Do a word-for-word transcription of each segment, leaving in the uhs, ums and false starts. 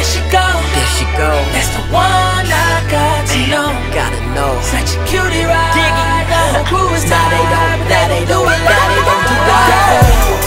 she go, there she go. that's the one I got to know. Gotta know. Such a cutie ride. Diggy. The crew is Now they don't, now they don't, now they don't do How that.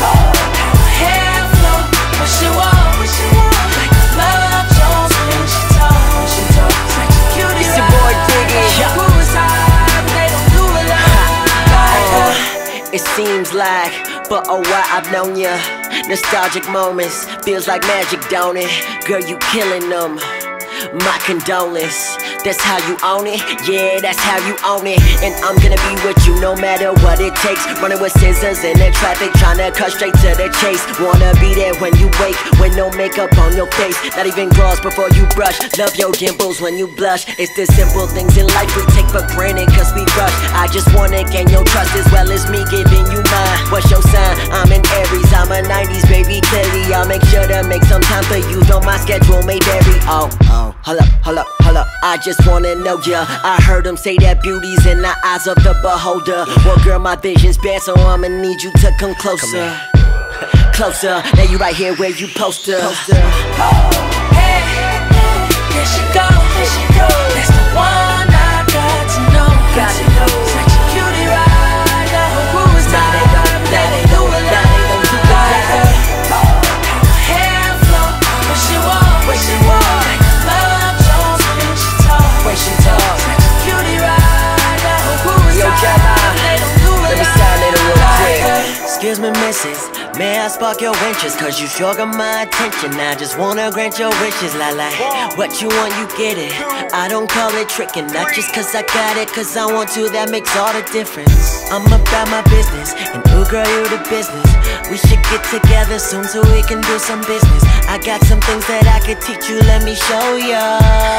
her hair flow, what she want, what she want. Like a love Jones when she talk, when she talk. Such a cutie It's your ride. boy Diggy. The crew is high, but they don't do it like her. It seems like for a while I've known ya. Nostalgic moments, feels like magic, don't it? Girl, you killing them. My condolence, that's how you own it. Yeah, that's how you own it. And I'm gonna be with you no matter what it takes. Running with scissors in the traffic, trying to cut straight to the chase. Wanna be there when you wake, with no makeup on your face. Not even gloss before you brush. Love your dimples when you blush. It's the simple things in life we take for granted cause we rush. I just wanna gain your trust as well as me giving you mine. What's your sign? I'm an Aries, I'm a nineties baby. Clearly I'll make sure to make some time for you, though my schedule may vary. Oh, oh. Hold up, hold up, hold up, I just wanna know ya. I heard them say that beauty's in the eyes of the beholder. Well girl, my vision's bad, so I'ma need you to come closer. Come closer, now you right here where you poster. poster. Hey, there she go, there she go. That's the one I got to know. Got to know. Such a cutie ride, the whole crew is Now they don't, now they don't, now they don't do like her. How her hair flow, what she want, what she want. Like a love Jones when she talk, When she talk. Such a cutie ride, the whole crew is Yo, high, Gemini, they don't do it let me like sign it real her. quick. Excuse me, missus, may I spark your interest? Cause you sure got my attention. I just wanna grant your wishes, la la. What you want, you get it. I don't call it tricking, not just cause I got it, cause I want to, that makes all the difference. I'm about my business, and ooh girl, you the business. We should get together soon so we can do some business. I got some things that I could teach you, let me show ya.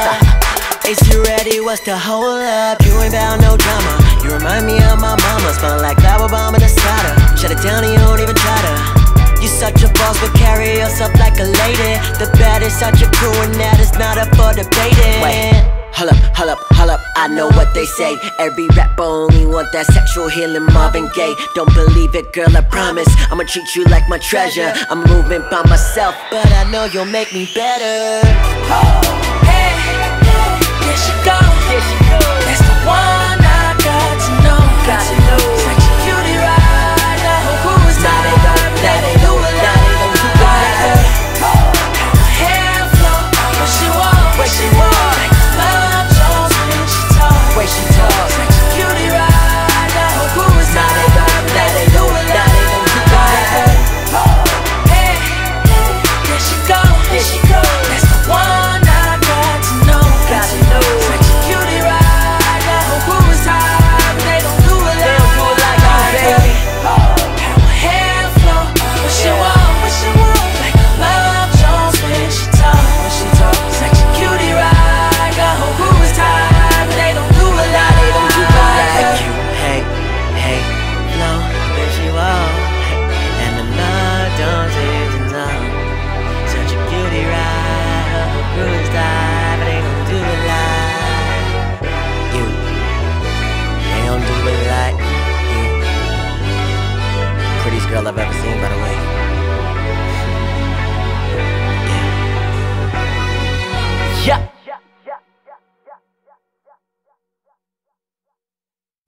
Is you ready? What's the hold up? You ain't bout no drama. You remind me of my mama. Smell like flower bomb in the cider. Shut it down and you don't even try to. You such a boss but carry yourself like a lady. The baddest out your crew and that is not up for debating. Wait, hold up, hold up, hold up. I know what they say. Every rapper only want that sexual healing, Marvin Gaye. Don't believe it, girl, I promise I'ma treat you like my treasure. I'm moving by myself, but I know you'll make me better. Hey, there she go, there she go. That's the one I got to know. Got to know. Such a cutie ride, the whole crew is Now they high, don't, now they don't, now they don't do like her. How her hair flow, what she want, What she want. Like a love Jones when she talk, When she talk. Such a cutie ride, the whole crew is Now they high, don't, now they don't, now they don't do like her. Hey, there she go, there she go. That's the one I got to know. Got to know. Such a cutie ride, the whole crew is high, but they don't do it They like don't do it like you, baby. How her hair flow, what she Yeah. want, what she want. Like a love Jones when she talk, when she talk. Such a cutie ride, the whole crew is high, but they don't do it Now like they don't do it like you. Hey, hey, no, where she walk. And the love don't change in time. Such a cutie ride, her whole crew is die, but they don't do it like you. They don't do it like you. Prettiest girl I've ever seen.